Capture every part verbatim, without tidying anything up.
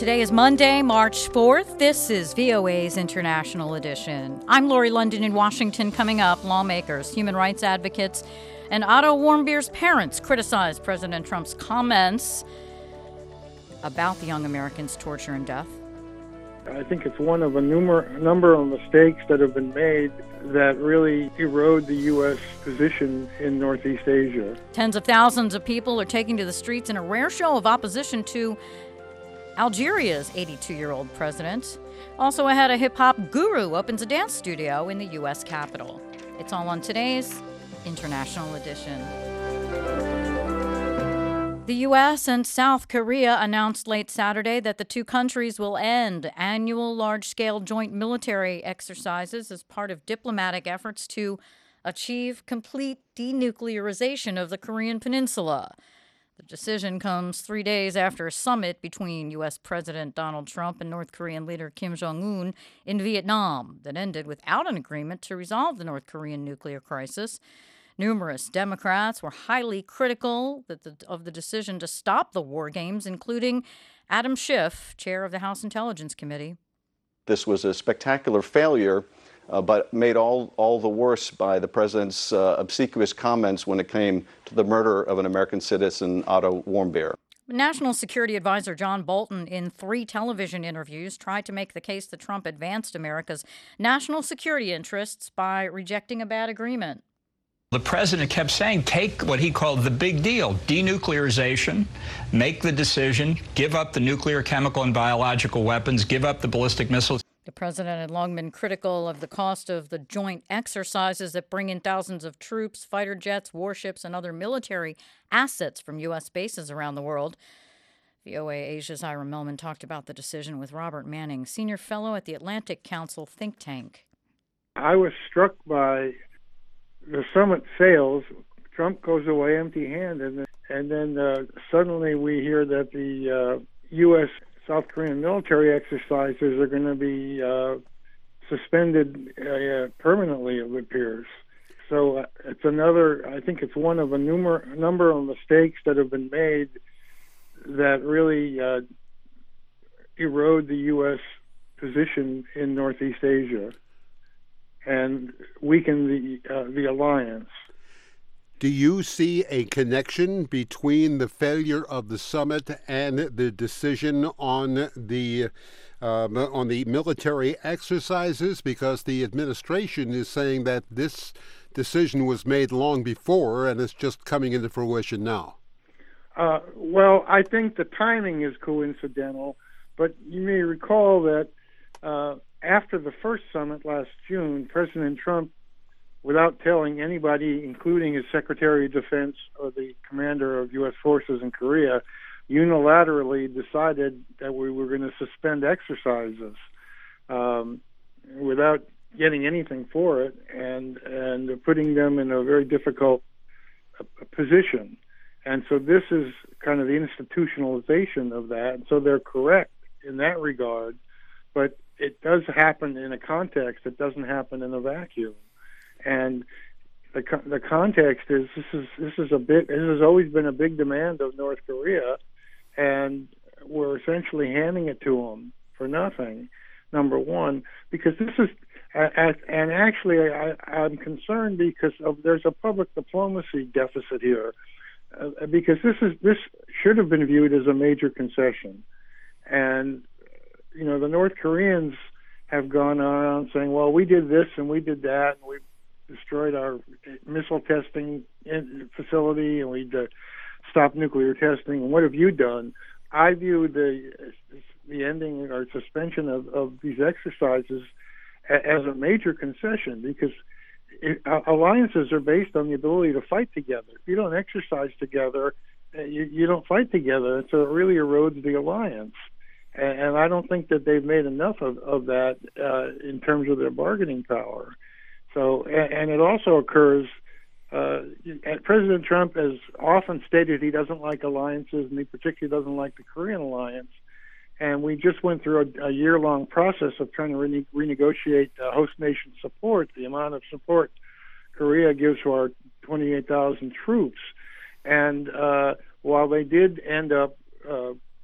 Today is Monday, March fourth. This is V O A's International Edition. I'm Lori London in Washington. Coming up, lawmakers, human rights advocates, and Otto Warmbier's parents criticized President Trump's comments about the young American's torture and death. I think it's one of a numer- number of mistakes that have been made that really erode the U S position in Northeast Asia. Tens of thousands of people are taking to the streets in a rare show of opposition to Algeria's eighty-two-year-old president. Also ahead, a hip-hop guru opens a dance studio in the U S Capitol. It's all on today's International Edition. The U S and South Korea announced late Saturday that the two countries will end annual large-scale joint military exercises as part of diplomatic efforts to achieve complete denuclearization of the Korean Peninsula. The decision comes three days after a summit between U S. President Donald Trump and North Korean leader Kim Jong-un in Vietnam that ended without an agreement to resolve the North Korean nuclear crisis. Numerous Democrats were highly critical that the, of the decision to stop the war games, including Adam Schiff, chair of the House Intelligence Committee. This was a spectacular failure, uh, but made all, all the worse by the president's uh, obsequious comments when it came to the murder of an American citizen, Otto Warmbier. National Security Advisor John Bolton, in three television interviews, tried to make the case that Trump advanced America's national security interests by rejecting a bad agreement. The president kept saying, take what he called the big deal, denuclearization, make the decision, give up the nuclear, chemical, and biological weapons, give up the ballistic missiles. The president had long been critical of the cost of the joint exercises that bring in thousands of troops, fighter jets, warships, and other military assets from U S bases around the world. V O A Asia's Ira Mellman talked about the decision with Robert Manning, senior fellow at the Atlantic Council think tank. I was struck by the summit fails. Trump goes away empty-handed, and then uh, suddenly we hear that the uh, U S. South Korean military exercises are going to be uh, suspended uh, permanently, it appears. So uh, it's another, I think it's one of a numer- number of mistakes that have been made that really uh, erode the U S position in Northeast Asia and weaken the uh, the alliance. Do you see a connection between the failure of the summit and the decision on the um, on the military exercises? Because the administration is saying that this decision was made long before and it's just coming into fruition now. Uh, well, I think the timing is coincidental, but you may recall that uh, after the first summit last June, President Trump, without telling anybody, including his Secretary of Defense or the commander of U S forces in Korea, unilaterally decided that we were going to suspend exercises um, without getting anything for it, and and putting them in a very difficult uh, position. And so this is kind of the institutionalization of that. And so they're correct in that regard, but it does happen in a context. It doesn't happen in a vacuum. And the the context is this is this is a bit this has always been a big demand of North Korea, and we're essentially handing it to them for nothing. Number one, because this is and actually I, I'm concerned because of there's a public diplomacy deficit here, uh, because this is this should have been viewed as a major concession, and you know the North Koreans have gone around saying, well, we did this and we did that and we destroyed our missile testing facility and we uh, stopped nuclear testing. And what have you done? I view the the ending or suspension of, of these exercises as a major concession, because it, uh, alliances are based on the ability to fight together. If you don't exercise together, uh, you, you don't fight together. So it really erodes the alliance. And, and I don't think that they've made enough of, of that uh, in terms of their bargaining power. So, and, and it also occurs, uh, President Trump has often stated he doesn't like alliances, and he particularly doesn't like the Korean alliance. And we just went through a, a year-long process of trying to rene- renegotiate uh, host nation support, the amount of support Korea gives to our twenty-eight thousand troops. And uh, while they did end up uh,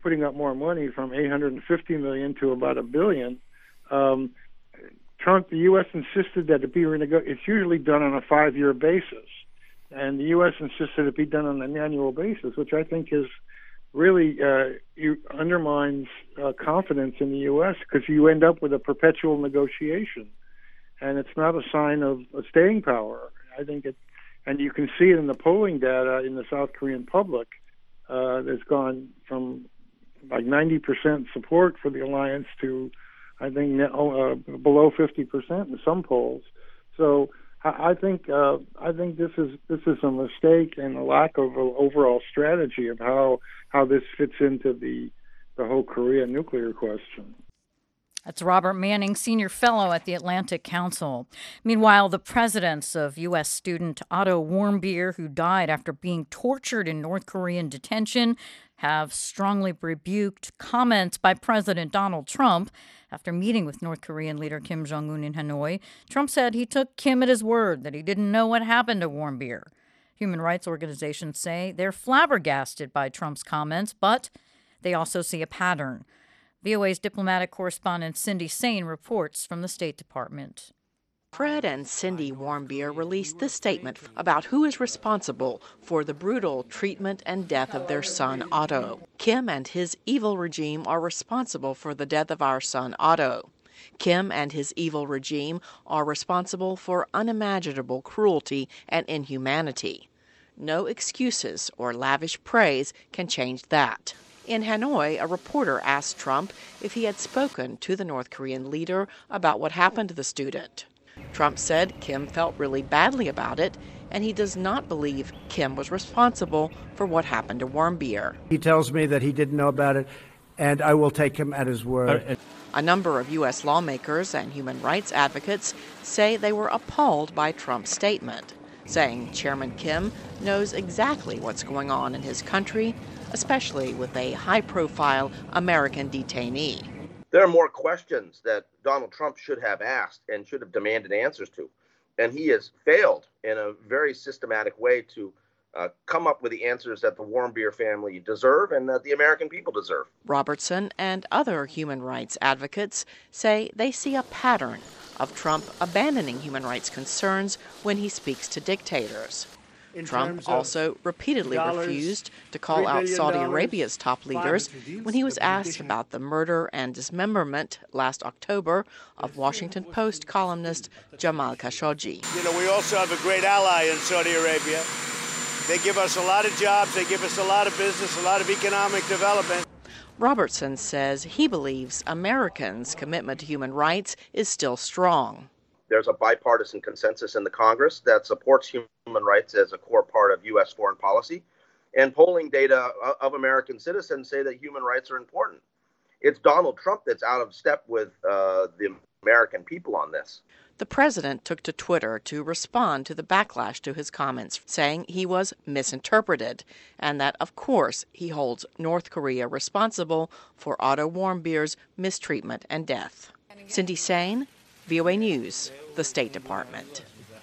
putting up more money from eight hundred fifty million to about a billion. Um, Trump, the U S insisted that it be renegotiated. It's usually done on a five-year basis, and the U S insisted it be done on an annual basis, which I think is really uh, you undermines uh, confidence in the U S because you end up with a perpetual negotiation, and it's not a sign of a staying power. I think it, and you can see it in the polling data in the South Korean public. Uh, that's gone from like ninety percent support for the alliance to, I think, uh, below fifty percent in some polls. So I think uh, I think this is this is a mistake and a lack of an overall strategy of how how this fits into the the whole Korea nuclear question. That's Robert Manning, Senior Fellow at the Atlantic Council. Meanwhile, the presidents of U S student Otto Warmbier, who died after being tortured in North Korean detention, have strongly rebuked comments by President Donald Trump. After meeting with North Korean leader Kim Jong-un in Hanoi, Trump said he took Kim at his word that he didn't know what happened to Warmbier. Human rights organizations say they're flabbergasted by Trump's comments, but they also see a pattern. V O A's diplomatic correspondent Cindy Saine reports from the State Department. Fred and Cindy Warmbier released this statement about who is responsible for the brutal treatment and death of their son Otto. Kim and his evil regime are responsible for the death of our son Otto. Kim and his evil regime are responsible for unimaginable cruelty and inhumanity. No excuses or lavish praise can change that. In Hanoi, a reporter asked Trump if he had spoken to the North Korean leader about what happened to the student. Trump said Kim felt really badly about it, and he does not believe Kim was responsible for what happened to Warmbier. He tells me that he didn't know about it, and I will take him at his word. A number of U S lawmakers and human rights advocates say they were appalled by Trump's statement, saying Chairman Kim knows exactly what's going on in his country, especially with a high-profile American detainee. There are more questions that Donald Trump should have asked and should have demanded answers to. And he has failed in a very systematic way to uh, come up with the answers that the Warmbier family deserve and that the American people deserve. Robertson and other human rights advocates say they see a pattern of Trump abandoning human rights concerns when he speaks to dictators. Trump also repeatedly refused to call out Saudi Arabia's top leaders when he was asked about the murder and dismemberment last October of Washington Post columnist Jamal Khashoggi. You know, we also have a great ally in Saudi Arabia. They give us a lot of jobs, they give us a lot of business, a lot of economic development. Robertson says he believes Americans' commitment to human rights is still strong. There's a bipartisan consensus in the Congress that supports human rights as a core part of U S foreign policy. And polling data of American citizens say that human rights are important. It's Donald Trump that's out of step with uh, the American people on this. The president took to Twitter to respond to the backlash to his comments, saying he was misinterpreted and that, of course, he holds North Korea responsible for Otto Warmbier's mistreatment and death. Cindy Saine, V O A News, the State Department.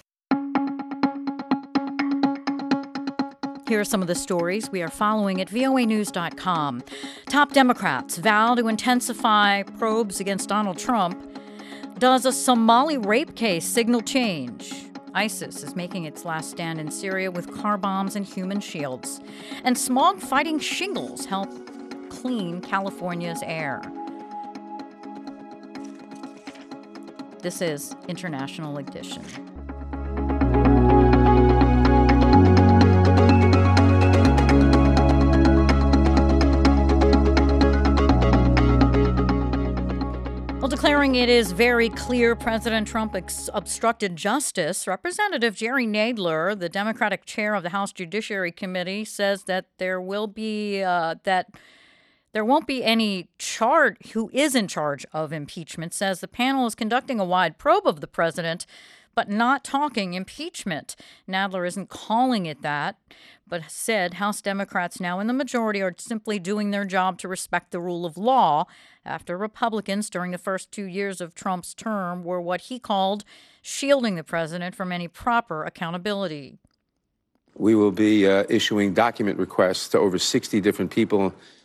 Here are some of the stories we are following at V O A news dot com. Top Democrats vow to intensify probes against Donald Trump. Does a Somali rape case signal change? ISIS is making its last stand in Syria with car bombs and human shields. And smog-fighting shingles help clean California's air. This is International Edition. Well, declaring it is very clear President Trump ex- obstructed justice, Representative Jerry Nadler, the Democratic chair of the House Judiciary Committee, says that there will be uh, that there won't be any charge. Who is in charge of impeachment says the panel is conducting a wide probe of the president, but not talking impeachment. Nadler isn't calling it that, but said House Democrats now in the majority are simply doing their job to respect the rule of law after Republicans during the first two years of Trump's term were what he called shielding the president from any proper accountability. We will be uh, issuing document requests to over sixty different people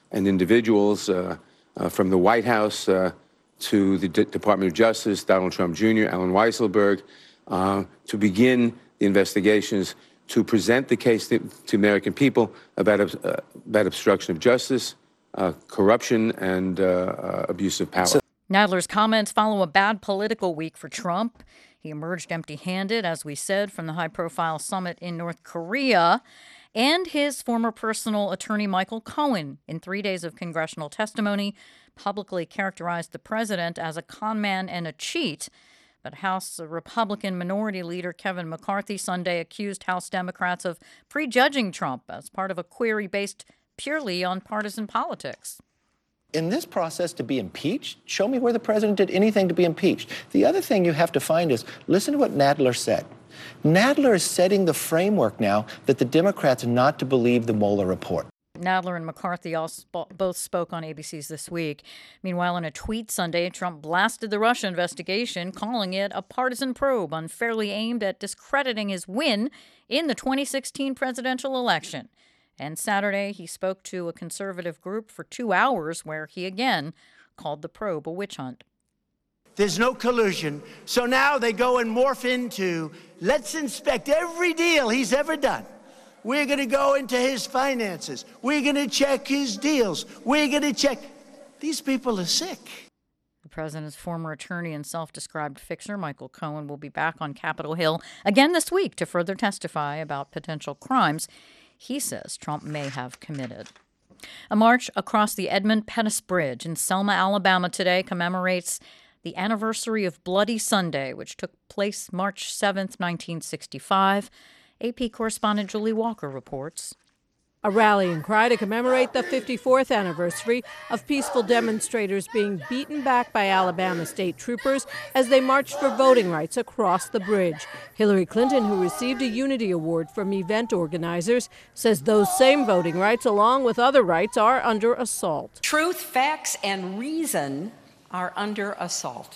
and individuals uh, uh, from the White House uh, to the D- Department of Justice, Donald Trump Junior, Alan Weisselberg, uh, to begin the investigations, to present the case to, to American people about, uh, about obstruction of justice, uh, corruption, and uh, uh, abuse of power. So- Nadler's comments follow a bad political week for Trump. He emerged empty-handed, as we said, from the high-profile summit in North Korea. And his former personal attorney, Michael Cohen, in three days of congressional testimony, publicly characterized the president as a con man and a cheat. But House Republican Minority Leader Kevin McCarthy Sunday accused House Democrats of prejudging Trump as part of a query based purely on partisan politics. In this process, to be impeached, show me where the president did anything to be impeached. The other thing you have to find is, listen to what Nadler said. Nadler is setting the framework now that the Democrats are not to believe the Mueller report. Nadler and McCarthy all sp- both spoke on A B C's This Week. Meanwhile, in a tweet Sunday, Trump blasted the Russia investigation, calling it a partisan probe unfairly aimed at discrediting his win in the twenty sixteen presidential election. And Saturday, he spoke to a conservative group for two hours where he again called the probe a witch hunt. There's no collusion. So now they go and morph into, let's inspect every deal he's ever done. We're going to go into his finances. We're going to check his deals. We're going to check. These people are sick. The president's former attorney and self-described fixer, Michael Cohen, will be back on Capitol Hill again this week to further testify about potential crimes he says Trump may have committed. A march across the Edmund Pettus Bridge in Selma, Alabama today commemorates the anniversary of Bloody Sunday, which took place March seventh, nineteen sixty-five. A P correspondent Julie Walker reports. A rallying cry to commemorate the fifty-fourth anniversary of peaceful demonstrators being beaten back by Alabama state troopers as they marched for voting rights across the bridge. Hillary Clinton, who received a Unity Award from event organizers, says those same voting rights, along with other rights, are under assault. Truth, facts, and reason are under assault.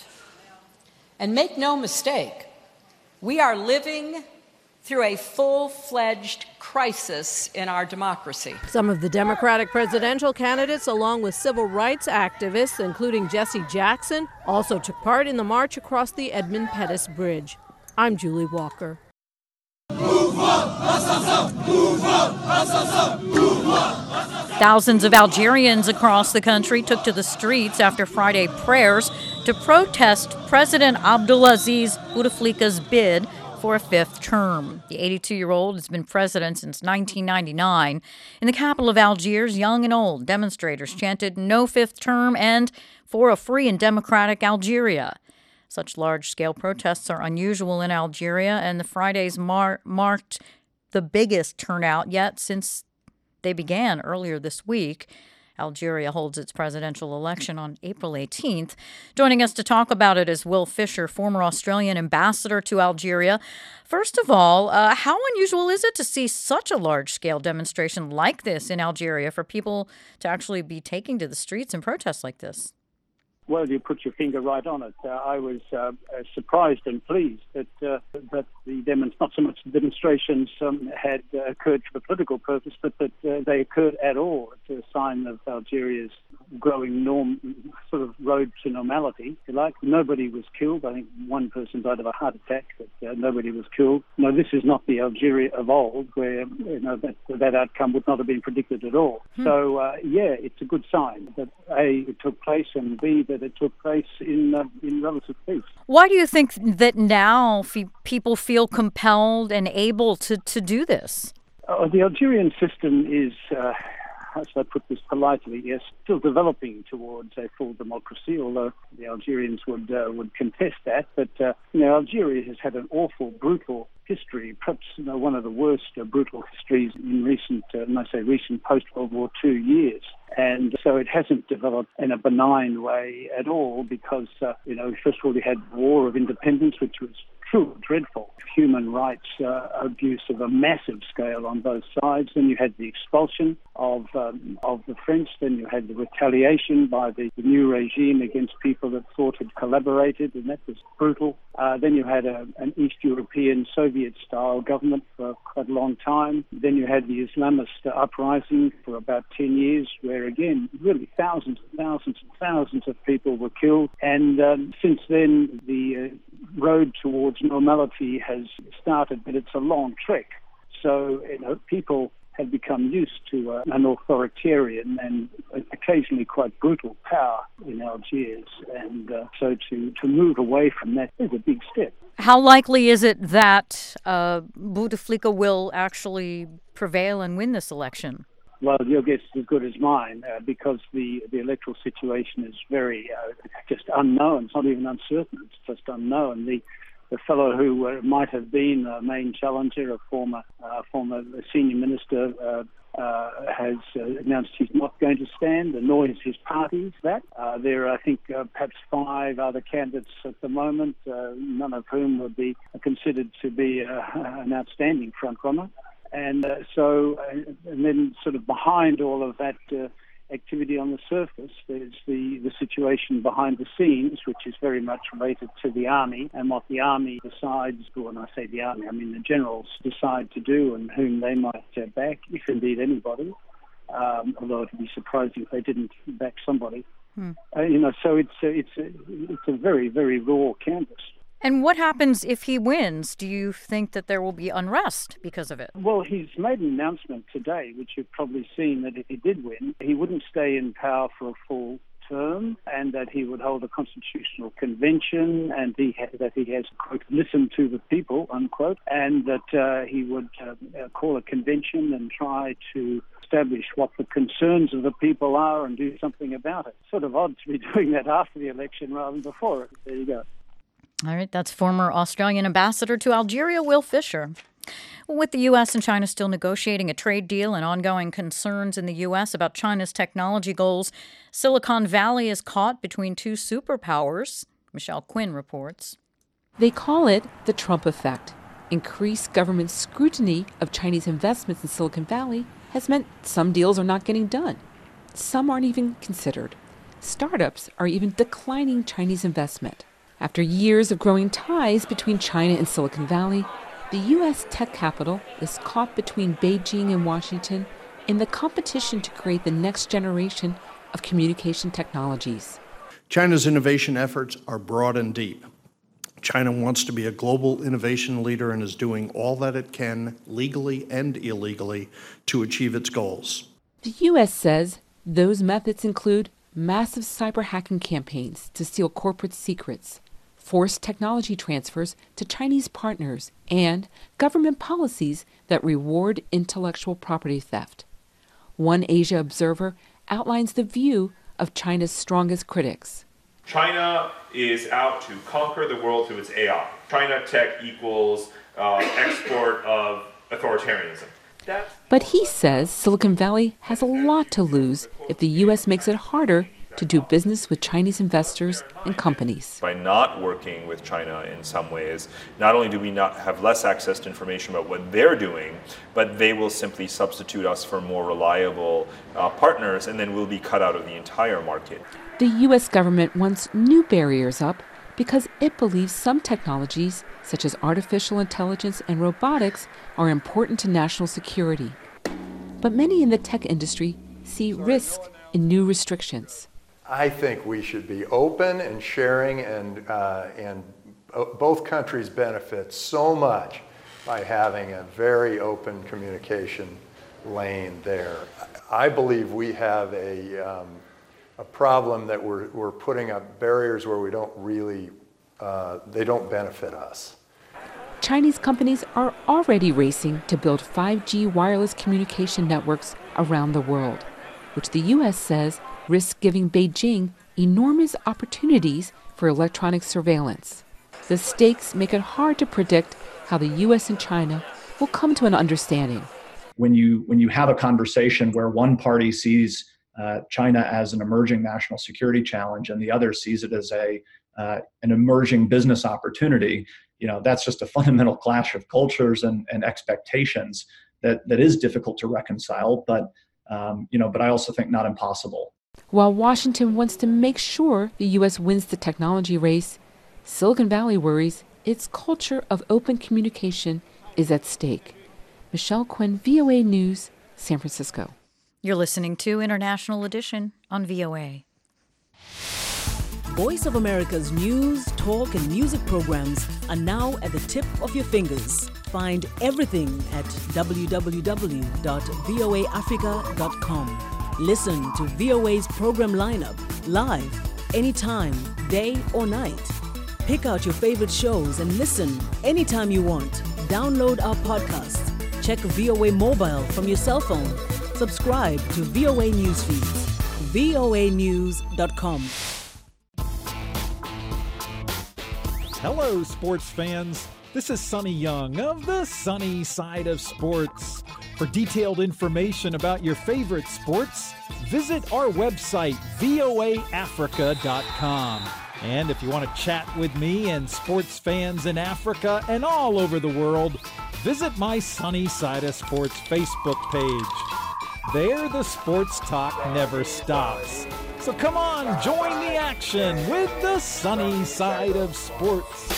And make no mistake, we are living through a full-fledged crisis in our democracy. Some of the Democratic presidential candidates, along with civil rights activists, including Jesse Jackson, also took part in the march across the Edmund Pettus Bridge. I'm Julie Walker. Thousands of Algerians across the country took to the streets after Friday prayers to protest President Abdelaziz Bouteflika's bid for a fifth term. The eighty-two-year-old has been president since nineteen ninety-nine. In the capital of Algiers, young and old demonstrators chanted no fifth term and for a free and democratic Algeria. Such large-scale protests are unusual in Algeria, and the Fridays mar- marked the biggest turnout yet since they began earlier this week. Algeria holds its presidential election on April eighteenth. Joining us to talk about it is Will Fisher, former Australian ambassador to Algeria. First of all, uh, how unusual is it to see such a large-scale demonstration like this in Algeria for people to actually be taking to the streets and protests like this? Well, you put your finger right on it. Uh, I was uh, surprised and pleased that uh, that the demonst- not so much the demonstrations um, had uh, occurred for a political purpose, but that uh, they occurred at all. It's a sign of Algeria's growing norm, sort of road to normality, if you like. Nobody was killed. I think one person died of a heart attack, but uh, nobody was killed. No, this is not the Algeria of old, where you know that that outcome would not have been predicted at all. Hmm. So, uh, yeah, it's a good sign that A, it took place, and B, that it took place in uh, in relative peace. Why do you think that now f- people feel compelled and able to, to do this? Uh, the Algerian system is, uh, how should I put this politely, yes, still developing towards a full democracy, although the Algerians would uh, would contest that. But uh, you know, Algeria has had an awful, brutal history, perhaps you know, one of the worst uh, brutal histories in recent, uh, when I say recent, post-World War Two years. And so it hasn't developed in a benign way at all because, uh, you know, first of all, we had the War of Independence, which was truly dreadful. Human rights uh, abuse of a massive scale on both sides. Then you had the expulsion of um, of the French. Then you had the retaliation by the, the new regime against people that thought had collaborated, and that was brutal. Uh, then you had a, an East European Soviet-style government for quite a long time. Then you had the Islamist uprising for about ten years, where again, really thousands and thousands and thousands of people were killed. And um, since then, the uh, road towards normality has started, but it's a long trek. So, you know, people have become used to uh, an authoritarian and occasionally quite brutal power in Algiers. And uh, so to, to move away from that is a big step. How likely is it that uh, Bouteflika will actually prevail and win this election? Well, your guess is as good as mine, uh, because the, the electoral situation is very uh, just unknown. It's not even uncertain, it's just unknown. The the fellow who uh, might have been a main challenger, a former uh, former senior minister, uh, uh, has uh, announced he's not going to stand, nor is his party that. Uh, there are, I think, uh, perhaps five other candidates at the moment, uh, none of whom would be considered to be uh, an outstanding frontrunner. And uh, so, uh, and then sort of behind all of that uh, activity on the surface, there's the, the situation behind the scenes, which is very much related to the army and what the army decides, when I say the army, I mean the generals decide to do and whom they might uh, back, if indeed anybody, um, although it would be surprising if they didn't back somebody. Hmm. Uh, you know, so it's a, it's a, it's a very, very raw canvas. And what happens if he wins? Do you think that there will be unrest because of it? Well, he's made an announcement today, which you've probably seen, that if he did win, he wouldn't stay in power for a full term, and that he would hold a constitutional convention, and he ha- that he has, quote, listened to the people, unquote, and that uh, he would uh, call a convention and try to establish what the concerns of the people are and do something about it. Sort of odd to be doing that after the election rather than before it. There you go. All right, that's former Australian ambassador to Algeria, Will Fisher. With the U S and China still negotiating a trade deal and ongoing concerns in the U S about China's technology goals, Silicon Valley is caught between two superpowers. Michelle Quinn reports. They call it the Trump effect. Increased government scrutiny of Chinese investments in Silicon Valley has meant some deals are not getting done. Some aren't even considered. Startups are even declining Chinese investment. After years of growing ties between China and Silicon Valley, the U S tech capital is caught between Beijing and Washington in the competition to create the next generation of communication technologies. China's innovation efforts are broad and deep. China wants to be a global innovation leader and is doing all that it can, legally and illegally, to achieve its goals. The U S says those methods include massive cyber hacking campaigns to steal corporate secrets, forced technology transfers to Chinese partners, and government policies that reward intellectual property theft. One Asia observer outlines the view of China's strongest critics. China is out to conquer the world through its A I. China tech equals uh, export of authoritarianism. That's- but he says Silicon Valley has a lot to lose if the U S makes it harder to do business with Chinese investors and companies. By not working with China in some ways, not only do we not have less access to information about what they're doing, but they will simply substitute us for more reliable uh, partners, and then we'll be cut out of the entire market. The U S government wants new barriers up because it believes some technologies, such as artificial intelligence and robotics, are important to national security. But many in the tech industry see risk in new restrictions. I think we should be open and sharing, and uh, and both countries benefit so much by having a very open communication lane there. I believe we have a um, a problem that we're we're putting up barriers where we don't really uh, they don't benefit us. Chinese companies are already racing to build five G wireless communication networks around the world, which the U S says risks giving Beijing enormous opportunities for electronic surveillance. The stakes make it hard to predict how the U S and China will come to an understanding. When you when you have a conversation where one party sees uh, China as an emerging national security challenge and the other sees it as a uh, an emerging business opportunity, you know, that's just a fundamental clash of cultures and, and expectations that, that is difficult to reconcile, but, um, you know, but I also think not impossible. While Washington wants to make sure the U S wins the technology race, Silicon Valley worries its culture of open communication is at stake. Michelle Quinn, V O A News, San Francisco. You're listening to International Edition on V O A. Voice of America's news, talk, and music programs are now at the tip of your fingers. Find everything at w w w dot v o a africa dot com. Listen to V O A's program lineup live, anytime, day or night. Pick out your favorite shows and listen anytime you want. Download our podcasts. Check V O A Mobile from your cell phone. Subscribe to V O A News feeds. v o a news dot com. Hello, sports fans. This is Sonny Young of the Sunny Side of Sports. For detailed information about your favorite sports, visit our website, v o a africa dot com. And if you want to chat with me and sports fans in Africa and all over the world, visit my Sunny Side of Sports Facebook page. There, the sports talk never stops. So come on, join the action with the Sunny Side of Sports.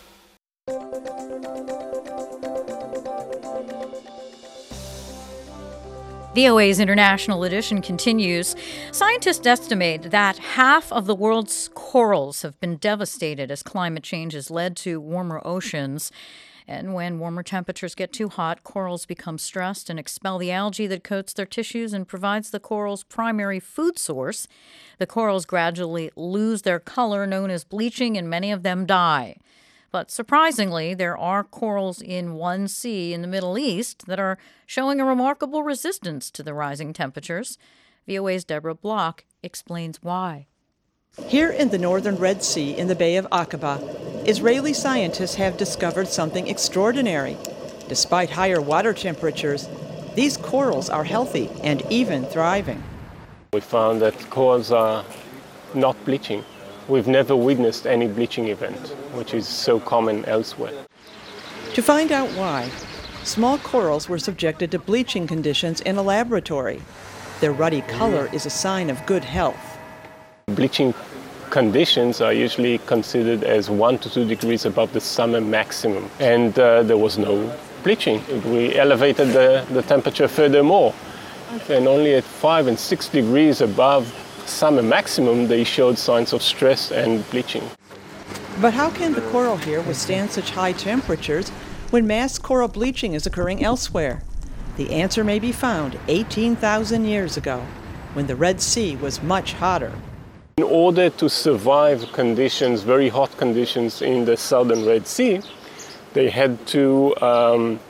V O A's International Edition continues. Scientists estimate that half of the world's corals have been devastated as climate change has led to warmer oceans. And when warmer temperatures get too hot, corals become stressed and expel the algae that coats their tissues and provides the coral's primary food source. The corals gradually lose their color, known as bleaching, and many of them die. But surprisingly, there are corals in one sea in the Middle East that are showing a remarkable resistance to the rising temperatures. V O A's Deborah Block explains why. Here in the northern Red Sea in the Bay of Aqaba, Israeli scientists have discovered something extraordinary. Despite higher water temperatures, these corals are healthy and even thriving. We found that corals are not bleaching. We've never witnessed any bleaching event, which is so common elsewhere. To find out why, small corals were subjected to bleaching conditions in a laboratory. Their ruddy color is a sign of good health. Bleaching conditions are usually considered as one to two degrees above the summer maximum, and uh, there was no bleaching. We elevated the, the temperature furthermore, and only at five and six degrees above summer maximum, they showed signs of stress and bleaching. But how can the coral here withstand such high temperatures when mass coral bleaching is occurring elsewhere? The answer may be found eighteen thousand years ago, when the Red Sea was much hotter. In order to survive conditions, very hot conditions in the southern Red Sea, they had to um,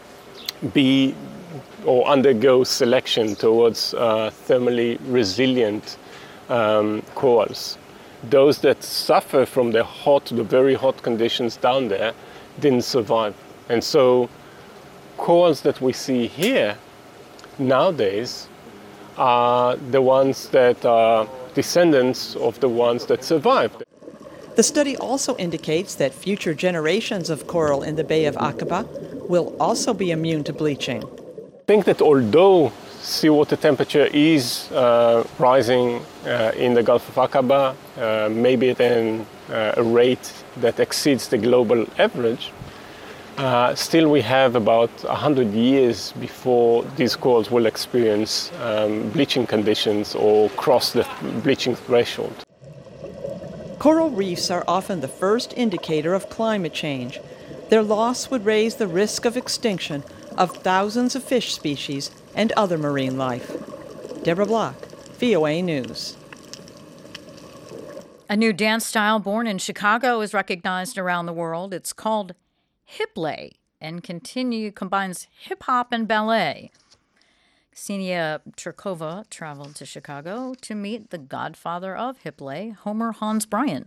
be or undergo selection towards uh, thermally resilient um, corals. Those that suffer from the hot, the very hot conditions down there didn't survive. And so corals that we see here nowadays are the ones that are descendants of the ones that survived. The study also indicates that future generations of coral in the Bay of Aqaba will also be immune to bleaching. I think that although seawater temperature is uh, rising uh, in the Gulf of Aqaba, uh, maybe at an, uh, a rate that exceeds the global average, uh, still we have about one hundred years before these corals will experience um, bleaching conditions or cross the bleaching threshold. Coral reefs are often the first indicator of climate change. Their loss would raise the risk of extinction of thousands of fish species and other marine life. Deborah Block, V O A News. A new dance style born in Chicago is recognized around the world. It's called Hiplay and continue combines hip-hop and ballet. Ksenia Turkova traveled to Chicago to meet the godfather of Hiplay, Homer Hans Bryant.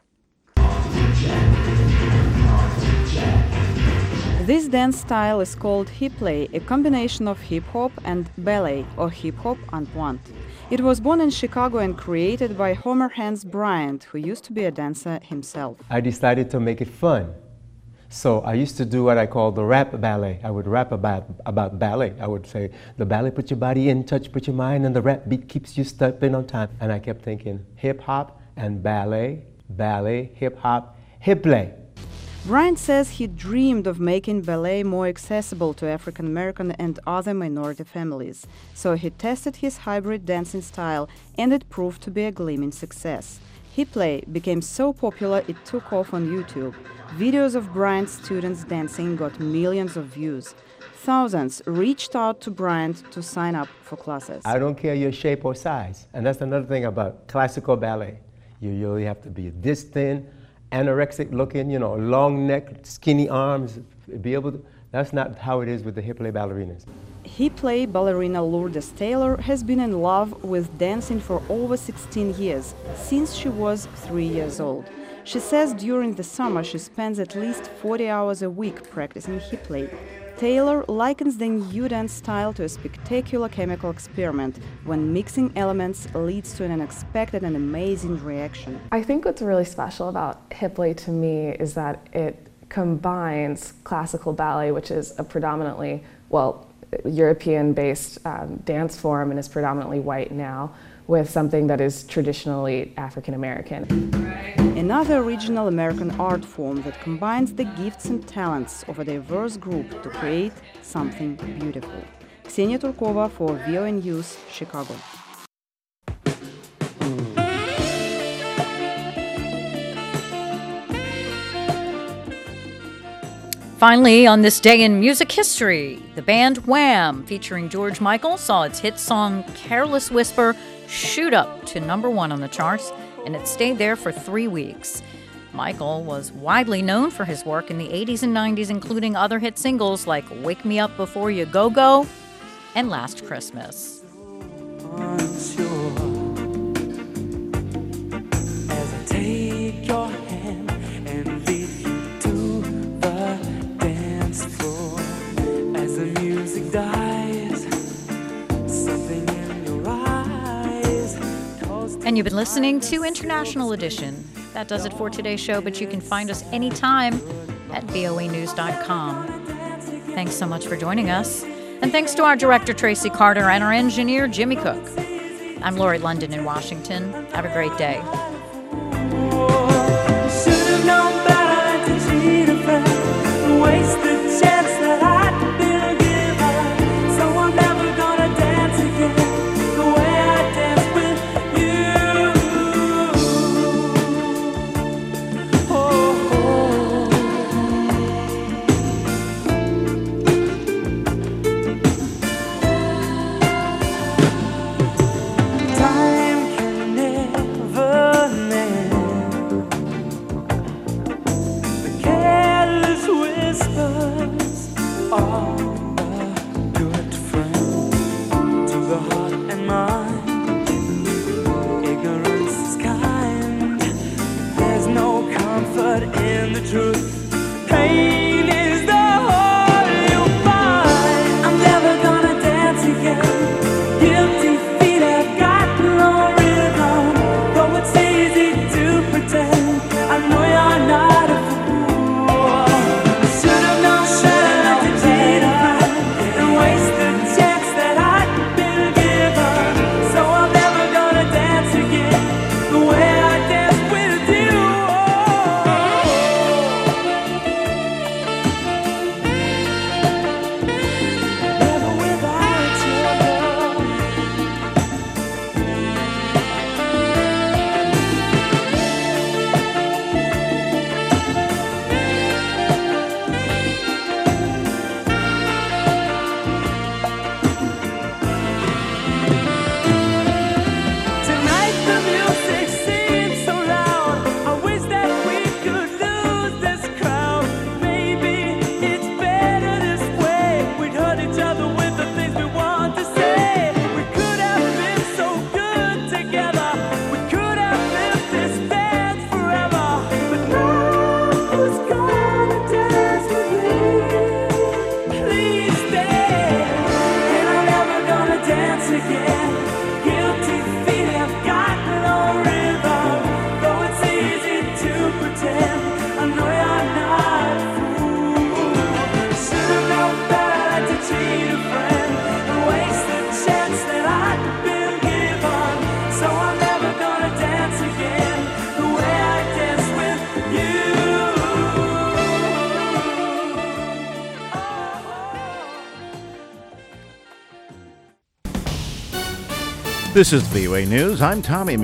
This dance style is called Hiplay, a combination of hip-hop and ballet, or hip-hop and pointe. It was born in Chicago and created by Homer Hans Bryant, who used to be a dancer himself. I decided to make it fun. So I used to do what I call the rap ballet. I would rap about, about ballet. I would say, the ballet put your body in touch, put your mind, and the rap beat keeps you stepping on time. And I kept thinking hip hop and ballet, ballet, hip hop, hip play. Bryant says he dreamed of making ballet more accessible to African American and other minority families. So he tested his hybrid dancing style, and it proved to be a gleaming success. Hip play became so popular it took off on YouTube. Videos of Bryant's students dancing got millions of views. Thousands reached out to Bryant to sign up for classes. I don't care your shape or size. And that's another thing about classical ballet. You really have to be this thin, anorexic looking, you know, long neck, skinny arms, be able to, that's not how it is with the hip play ballerinas. Hip play ballerina Lourdes Taylor has been in love with dancing for over sixteen years, since she was three years old. She says during the summer she spends at least forty hours a week practicing hip play. Taylor likens the new dance style to a spectacular chemical experiment when mixing elements leads to an unexpected and amazing reaction. I think what's really special about hip play to me is that it combines classical ballet, which is a predominantly, well, European-based um, dance form and is predominantly white now, with something that is traditionally African American. Another original American art form that combines the gifts and talents of a diverse group to create something beautiful. Ksenia Turkova for V O A News, Chicago. Finally, on this day in music history, the band Wham, featuring George Michael, saw its hit song Careless Whisper shoot up to number one on the charts, and it stayed there for three weeks. Michael was widely known for his work in the eighties and nineties, including other hit singles like Wake Me Up Before You Go Go and Last Christmas. As I take your hand and lead you to the dance floor, as the music dies, something in your eyes calls. And you've been listening to International Edition. That does it for today's show, but you can find us anytime at V O A news dot com. Thanks so much for joining us. And thanks to our director, Tracy Carter, and our engineer, Jimmy Cook. I'm Lori London in Washington. Have a great day. Should've known better to cheat a friend, waste the chance that I'd been given. So I'm never gonna dance again the way I danced with you. Oh, oh. Time can never mend the careless whispers of a good friend to the heart and mind. Ignorance is kind. There's no comfort in the truth. Pain is the whole you'll find. I'm never gonna dance again. Guilty feet have got no rhythm. Though it's easy to pretend, I know you're not a fool. Should've known better to cheat a friend and waste the chance that I'd been given. So I'm never gonna dance again the way I danced with you. This is V O A News. I'm Tommy